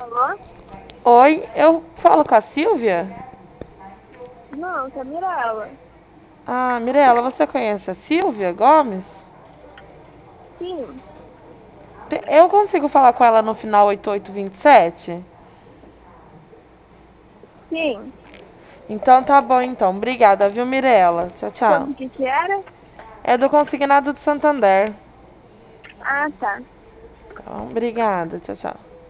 Alô? Oi, eu falo com a Silvia? Não, que é a Mirella. Ah, Mirella, você conhece a Silvia Gomes? Sim, Eu consigo falar com ela no final 8827? sim. Então tá bom então. Obrigada, viu, Mirella? Tchau, tchau. Sobre o que era? É do Consignado de Santander. Ah, tá. Então, obrigada. Tchau, tchau.